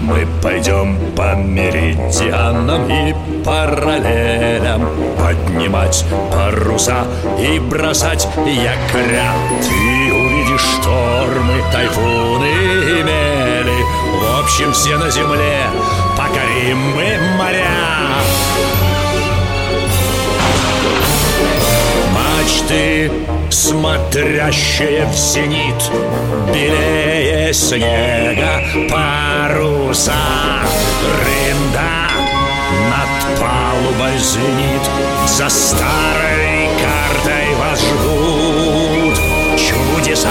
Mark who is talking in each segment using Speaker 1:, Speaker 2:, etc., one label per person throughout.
Speaker 1: Мы пойдем по меридианам и параллелям, поднимать паруса и бросать якоря. Ты увидишь штормы, тайфуны и мели. В общем, все на земле покорим мы моря. Мачты, смотрящие в зенит, белее снега паруса. Рында над палубой звенит, за старой картой вас ждут чудеса.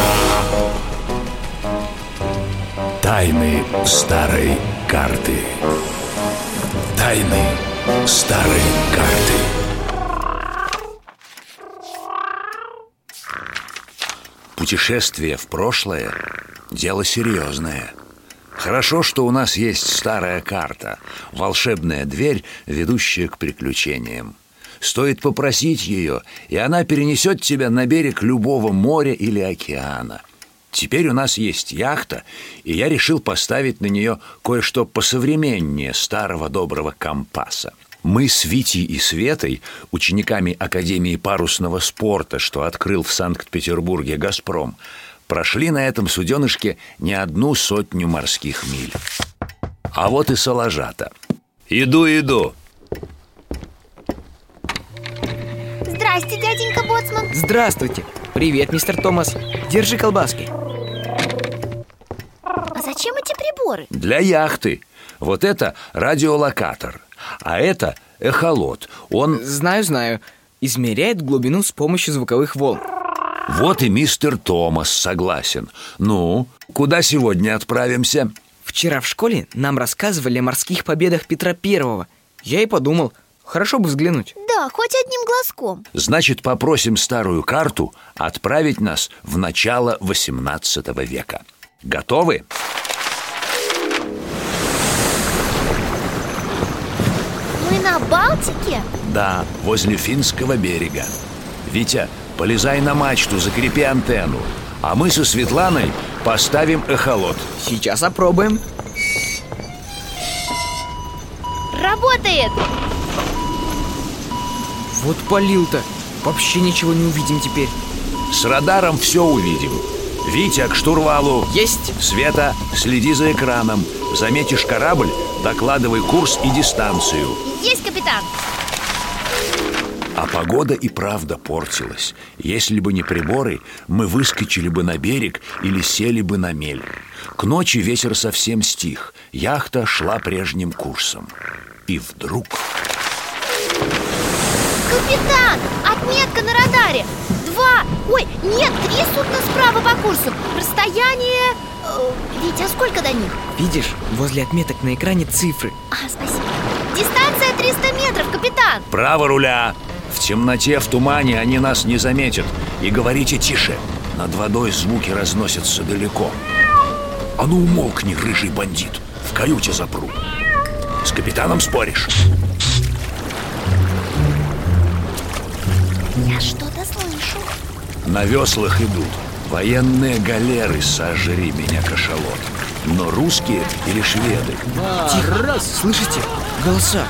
Speaker 1: Тайны старой карты. Тайны старой карты. Путешествие в прошлое – дело серьезное. Хорошо, что у нас есть старая карта, волшебная дверь, ведущая к приключениям. Стоит попросить ее, и она перенесет тебя на берег любого моря или океана. Теперь у нас есть яхта, и я решил поставить на нее кое-что посовременнее старого доброго компаса. Мы с Витей и Светой, учениками Академии парусного спорта, что открыл в Санкт-Петербурге «Газпром», прошли на этом суденышке не 100 морских миль. А вот и Соложата. Иду.
Speaker 2: Здрасте, дяденька Боцман.
Speaker 3: Здравствуйте. Привет, мистер Томас. Держи колбаски.
Speaker 2: А зачем эти приборы?
Speaker 1: Для яхты. Вот это радиолокатор, а это эхолот. Он...
Speaker 3: Знаю. Измеряет глубину с помощью звуковых волн.
Speaker 1: Вот и мистер Томас согласен. Ну, куда сегодня отправимся?
Speaker 3: Вчера в школе нам рассказывали о морских победах Петра Первого. Я и подумал, хорошо бы взглянуть.
Speaker 2: Да, хоть одним глазком.
Speaker 1: Значит, попросим старую карту отправить нас в начало 18 века. Готовы?
Speaker 2: Мы на Балтике?
Speaker 1: Да, возле Финского берега. Витя, полезай на мачту, закрепи антенну. А мы со Светланой поставим эхолот.
Speaker 3: Сейчас опробуем.
Speaker 2: Работает!
Speaker 3: Вот полил-то. Вообще ничего не увидим теперь.
Speaker 1: С радаром все увидим. Витя, к штурвалу.
Speaker 3: Есть.
Speaker 1: Света, следи за экраном. Заметишь корабль, докладывай курс и дистанцию.
Speaker 2: Есть, капитан.
Speaker 1: А погода и правда портилась. Если бы не приборы, мы выскочили бы на берег или сели бы на мель. К ночи ветер совсем стих. Яхта шла прежним курсом. И вдруг...
Speaker 2: Капитан, отметка на радаре. 3 судна справа по курсу. Расстояние... Витя, а сколько до них?
Speaker 3: Видишь, возле отметок на экране цифры.
Speaker 2: Спасибо. Дистанция 300 метров, капитан.
Speaker 1: Право руля. В темноте, в тумане они нас не заметят. И говорите тише. Над водой звуки разносятся далеко. А ну умолкни, рыжий бандит. В каюте запру. С капитаном споришь?
Speaker 2: Я что-то слышу.
Speaker 1: На веслах идут военные галеры, сожри меня, кашалот. Но русские или шведы?
Speaker 3: Тихо, раз, слышите? Голоса.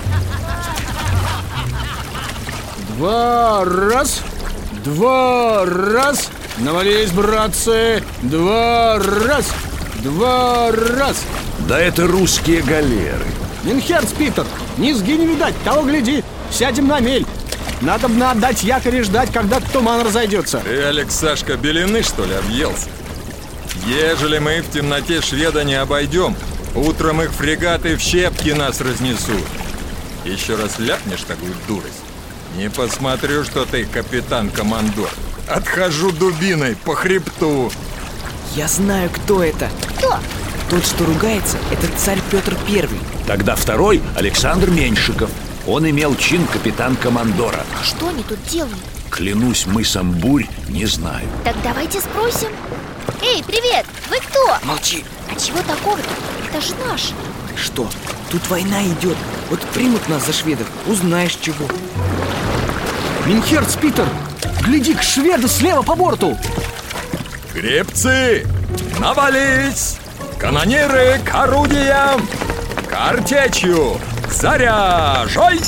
Speaker 4: 2 раз. 2 раз. Навались, братцы. 2 раз. 2 раз.
Speaker 1: Да это русские галеры.
Speaker 4: Минхерц, Питер, низги не видать, того гляди. Сядем на мель. Надобно отдать якорь и ждать, когда туман разойдется.
Speaker 5: Ты, Алексашка, белины, что ли, объелся? Ежели мы в темноте шведа не обойдем, утром их фрегаты в щепки нас разнесут. Еще раз ляпнешь такую дурость, не посмотрю, что ты капитан-командор. Отхожу дубиной по хребту.
Speaker 3: Я знаю, кто это.
Speaker 2: Кто?
Speaker 3: Тот, что ругается, это царь Петр Первый.
Speaker 1: Тогда второй Александр Меньшиков. Он имел чин капитан-командора.
Speaker 2: А что они тут делают?
Speaker 1: Клянусь мысом бурь, не знаю.
Speaker 2: Так давайте спросим. Эй, привет, вы кто?
Speaker 3: Молчи.
Speaker 2: А чего такого-то? Это же наш.
Speaker 3: Что? Тут война идет. Вот примут нас за шведов, узнаешь чего.
Speaker 4: Минхерц, Питер, гляди-ка, шведы слева по борту.
Speaker 5: Гребцы, навались! Канониры к орудиям! Картечью! Заряжай!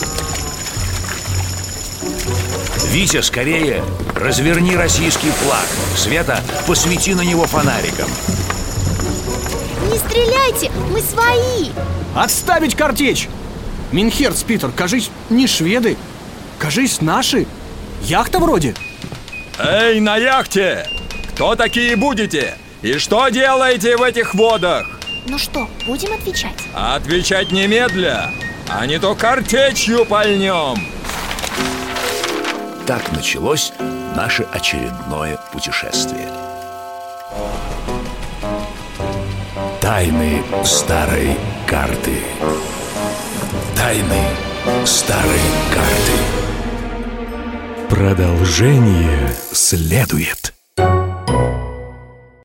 Speaker 1: Витя, скорее, разверни российский флаг. Света, посвети на него фонариком.
Speaker 2: Не стреляйте, мы свои!
Speaker 4: Отставить картечь! Минхерц, Питер, кажись, не шведы. Кажись, наши. Яхта вроде.
Speaker 5: Эй, на яхте! Кто такие будете? И что делаете в этих водах?
Speaker 2: Ну что, будем отвечать?
Speaker 5: Отвечать немедля, а не то картечью пальнем.
Speaker 1: Так началось наше очередное путешествие. Тайны старой карты. Тайны старой карты. Продолжение следует.